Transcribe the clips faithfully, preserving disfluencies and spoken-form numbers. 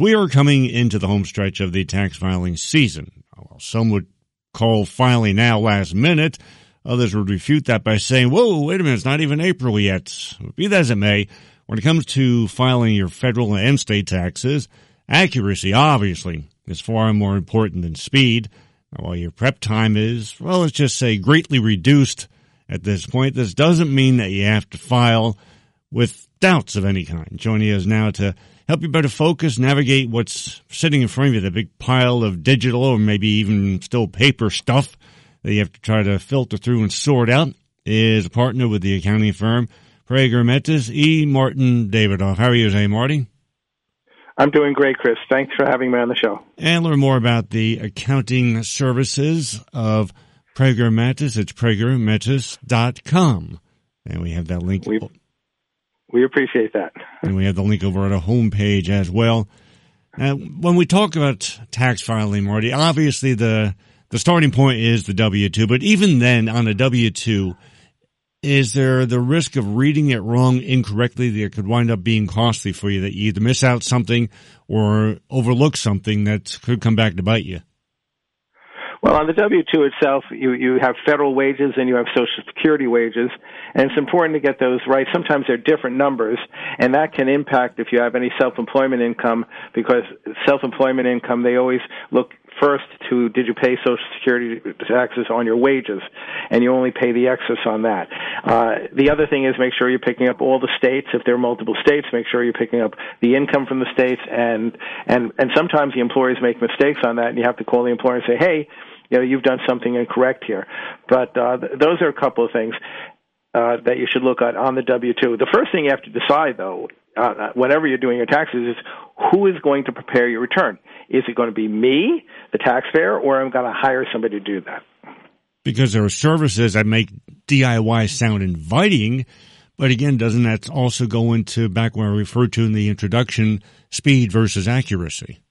We are coming into the home stretch of the tax filing season. Well, some would call filing now last minute. Others would refute that by saying, whoa, wait a minute, it's not even April yet. Be that as it may, when it comes to filing your federal and state taxes, accuracy, obviously, is far more important than speed. While your prep time is, well, let's just say greatly reduced at this point, this doesn't mean that you have to file with doubts of any kind. Joining us now to help you better focus, navigate what's sitting in front of you, the big pile of digital or maybe even still paper stuff that you have to try to filter through and sort out, is a partner with the accounting firm Prager Metis, E. Martin Davidoff. How are you today, Marty? I'm doing great, Chris. Thanks for having me on the show. And learn more about the accounting services of Prager Metis. It's prager metis dot com. And we have that link. We, we appreciate that. And we have the link over at our homepage as well. Now, when we talk about tax filing, Marty, obviously the the starting point is the W two. But even then, on a W two, is there the risk of reading it wrong incorrectly that could wind up being costly for you, that you either miss out something or overlook something that could come back to bite you? Well, on the W two itself, you, you have federal wages and you have Social Security wages, and it's important to get those right. Sometimes they're different numbers, and that can impact if you have any self-employment income, because self-employment income, they always look first to, did you pay Social Security taxes on your wages, and you only pay the excess on that. Uh, the other thing is make sure you're picking up all the states. If there are multiple states, make sure you're picking up the income from the states, and, and, and sometimes the employers make mistakes on that, and you have to call the employer and say, hey, you know, you've done something incorrect here. But uh, th- those are a couple of things uh, that you should look at on the W two. The first thing you have to decide, though, uh, whenever you're doing your taxes, is who is going to prepare your return. Is it going to be me, the taxpayer, or am I going to hire somebody to do that? Because there are services that make D I Y sound inviting, but again, doesn't that also go into, back when I referred to in the introduction, speed versus accuracy?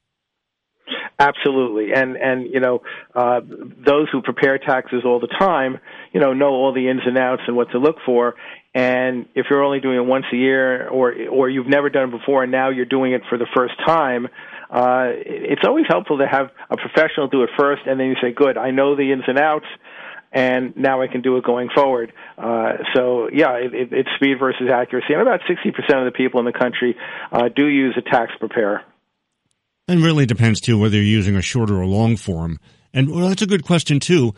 Absolutely. And, and you know, uh, those who prepare taxes all the time, you know, know all the ins and outs and what to look for. And if you're only doing it once a year, or or you've never done it before and now you're doing it for the first time, uh, it's always helpful to have a professional do it first, and then you say, good, I know the ins and outs, and now I can do it going forward. Uh, so, yeah, it, it, it's speed versus accuracy. And about sixty percent of the people in the country uh, do use a tax preparer. And really depends, too, whether you're using a short or a long form. And, well, that's a good question, too.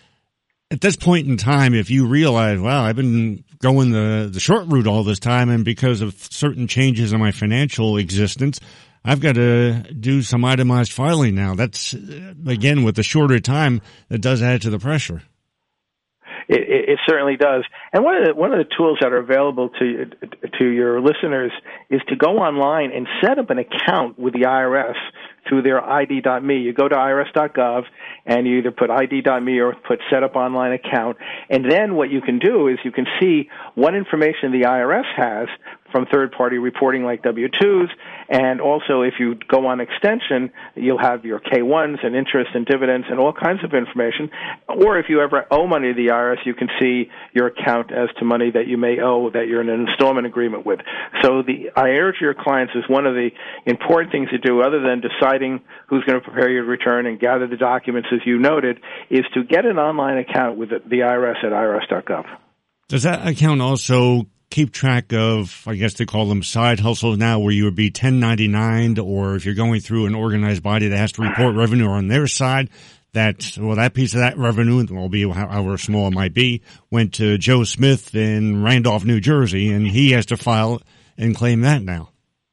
At this point in time, if you realize, wow, I've been going the, the short route all this time, and because of certain changes in my financial existence, I've got to do some itemized filing now. That's, again, with the shorter time, that does add to the pressure. It, it, it certainly does. And one of the, one of the tools that are available to to your listeners is to go online and set up an account with the I R S through their I D dot me. You go to I R S dot gov and you either put I D dot me or put set up online account. And then what you can do is you can see what information the I R S has from third-party reporting like W twos, and also if you go on extension, you'll have your K ones and interest and dividends and all kinds of information. Or if you ever owe money to the I R S, you can see your account as to money that you may owe that you're in an installment agreement with. So the I urge your clients is one of the important things to do, other than deciding who's going to prepare your return and gather the documents, as you noted, is to get an online account with the I R S at I R S dot gov. Does that account also keep track of, I guess they call them side hustles now, where you would be ten ninety-nine, or if you're going through an organized body that has to report revenue on their side, that, well, that piece of that revenue, will be however small it might be, went to Joe Smith in Randolph, New Jersey, and he has to file and claim that now?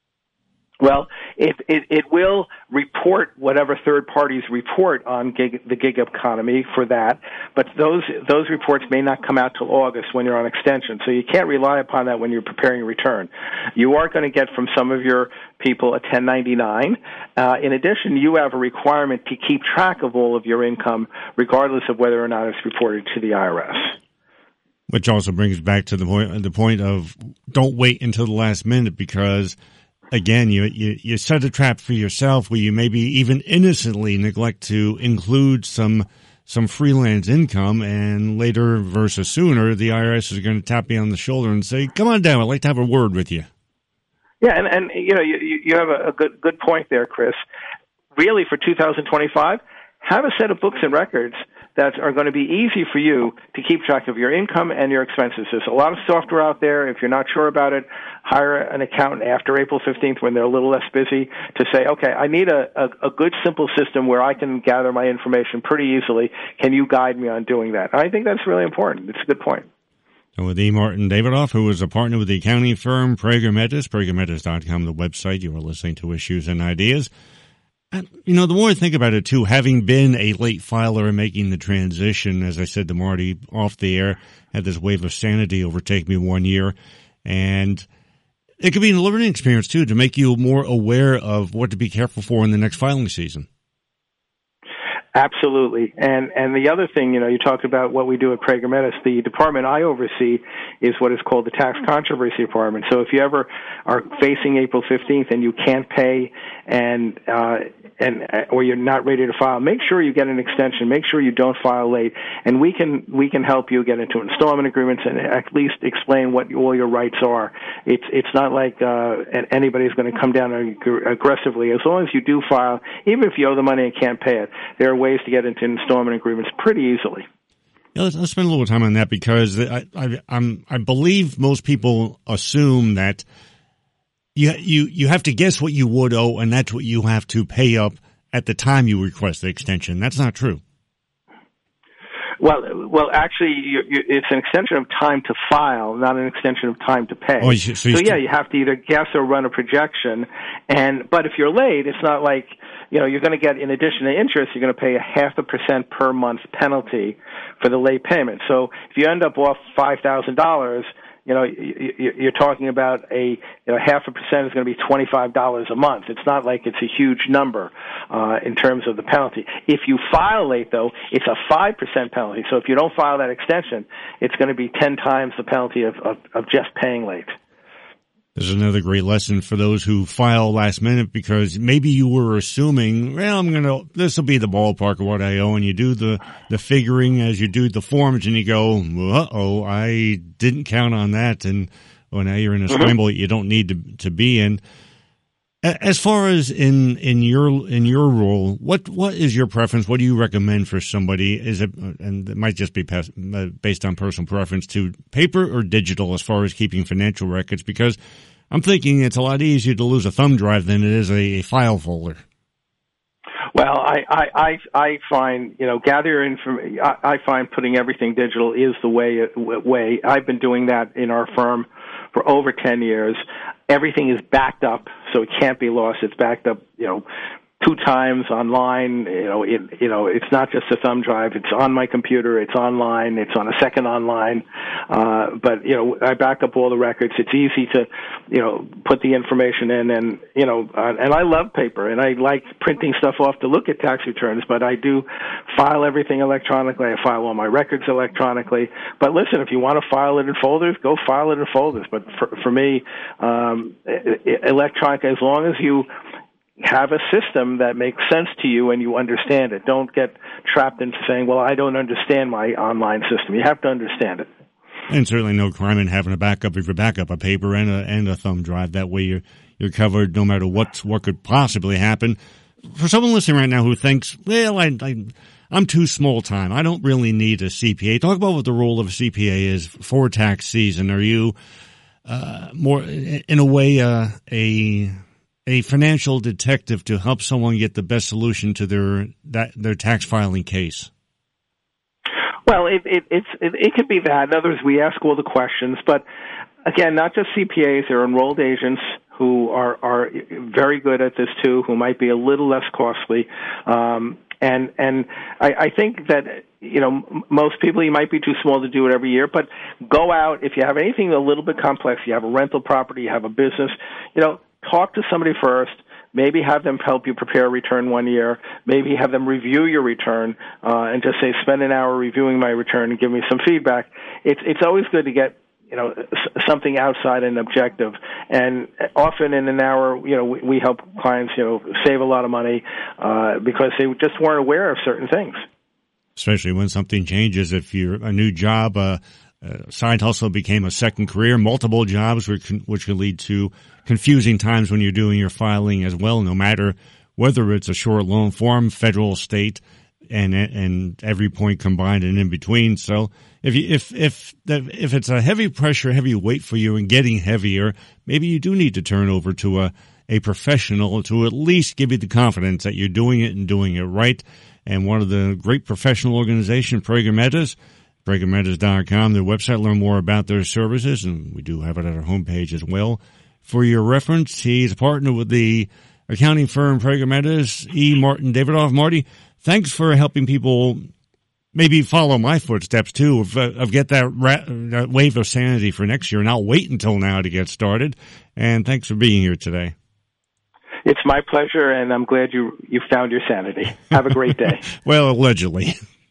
Well, it, it, it will report whatever third parties report on gig, the gig economy for that, but those those reports may not come out till August when you're on extension, so you can't rely upon that when you're preparing a return. You are going to get from some of your people a ten ninety-nine. Uh, in addition, you have a requirement to keep track of all of your income, regardless of whether or not it's reported to the I R S. Which also brings back to the point the point of don't wait until the last minute, because again, you, you, you set a trap for yourself where you maybe even innocently neglect to include some, some freelance income, and later versus sooner, the I R S is going to tap you on the shoulder and say, come on down, I'd like to have a word with you. Yeah, and, and you know, you, you have a, a good good point there, Chris. Really, for two thousand twenty-five, have a set of books and records that are going to be easy for you to keep track of your income and your expenses. There's a lot of software out there. If you're not sure about it, hire an accountant after April fifteenth when they're a little less busy to say, okay, I need a, a, a good, simple system where I can gather my information pretty easily. Can you guide me on doing that? I think that's really important. It's a good point. So with E. Martin Davidoff, who is a partner with the accounting firm Prager Metis, prager metis dot com, the website. You are listening to Issues and Ideas. And, you know, the more I think about it, too, having been a late filer and making the transition, as I said to Marty off the air, had this wave of sanity overtake me one year. And it could be a learning experience, too, to make you more aware of what to be careful for in the next filing season. Absolutely. And and the other thing, you know, you talked about what we do at Prager Metis. The department I oversee is what is called the Tax Controversy Department. So if you ever are facing April fifteenth and you can't pay and uh and or you're not ready to file, make sure you get an extension. Make sure you don't file late, and we can we can help you get into installment agreements and at least explain what all your rights are. It's it's not like uh, anybody's going to come down aggressively. As long as you do file, even if you owe the money and can't pay it, there are ways to get into installment agreements pretty easily. Yeah, let's, let's spend a little time on that because I I I'm, I believe most people assume that. You, you, you have to guess what you would owe, and that's what you have to pay up at the time you request the extension. That's not true. Well, well, actually, you, you, it's an extension of time to file, not an extension of time to pay. Oh, so, so yeah, you have to either guess or run a projection. And but if you're late, it's not like, you know, you're going to get, in addition to interest, you're going to pay a half a percent per month penalty for the late payment. So if you end up off five thousand dollars, you know, you're talking about a, you know, half a percent is going to be twenty-five dollars a month. It's not like it's a huge number uh, in terms of the penalty. If you file late, though, it's a five percent penalty. So if you don't file that extension, it's going to be ten times the penalty of, of, of just paying late. This is another great lesson for those who file last minute because maybe you were assuming, well, I'm going to, this will be the ballpark of what I owe. And you do the, the figuring as you do the forms and you go, uh-oh, I didn't count on that. And well, now you're in a mm-hmm. scramble that you don't need to, to be in. As far as in, in your, in your role, what, what is your preference? What do you recommend for somebody? Is it, and it might just be based on personal preference, to paper or digital as far as keeping financial records? Because I'm thinking it's a lot easier to lose a thumb drive than it is a file folder. Well, I, I, I, I find, you know, gather your information. I, I find putting everything digital is the way, way. I've been doing that in our firm for over ten years. Everything is backed up, so it can't be lost. It's backed up, you know, two times online. You know, it, you know, it's not just a thumb drive. It's on my computer. It's online. It's on a second online. Uh, but, you know, I back up all the records. It's easy to, you know, put the information in. And, you know, uh, and I love paper, and I like printing stuff off to look at tax returns, but I do file everything electronically. I file all my records electronically. But listen, if you want to file it in folders, go file it in folders. But for, for me, um, electronic, as long as you have a system that makes sense to you and you understand it. Don't get trapped into saying, well, I don't understand my online system. You have to understand it. And certainly no crime in having a backup of your backup, a paper and a, and a thumb drive. That way you're, you're covered no matter what, what could possibly happen. For someone listening right now who thinks, well, I, I, I'm too small time. I don't really need a C P A. Talk about what the role of a C P A is for tax season. Are you, uh, more, in a way, uh, a, a financial detective to help someone get the best solution to their that their tax filing case? Well, it it it's, it, it could be that. In other words, we ask all the questions, but again, not just C P As. There are enrolled agents who are are very good at this too, who might be a little less costly. Um, and and I, I think that, you know, most people, you might be too small to do it every year, but go out if you have anything a little bit complex. You have a rental property, you have a business, you know. Talk to somebody first. Maybe have them help you prepare a return one year. Maybe have them review your return uh, and just say, spend an hour reviewing my return and give me some feedback. It's it's always good to get, you know, something outside and objective. And often in an hour, you know, we, we help clients, you know, save a lot of money uh, because they just weren't aware of certain things. Especially when something changes. If you're a new job, uh, uh, side hustle became a second career, multiple jobs, which can, which can lead to confusing times when you're doing your filing as well, no matter whether it's a short loan form, federal, state, and and every point combined and in between. So if you, if if the, if it's a heavy pressure, heavy weight for you and getting heavier, maybe you do need to turn over to a a professional to at least give you the confidence that you're doing it and doing it right. And one of the great professional organizations, Prager Metas, prager metas dot com, their website, learn more about their services, and we do have it at our homepage as well. For your reference, he's a partner with the accounting firm Prager Metas, E. Martin Davidoff. Marty, thanks for helping people maybe follow my footsteps, too, of, of get that, ra- that wave of sanity for next year, and not wait until now to get started. And thanks for being here today. It's my pleasure, and I'm glad you you found your sanity. Have a great day. Well, allegedly.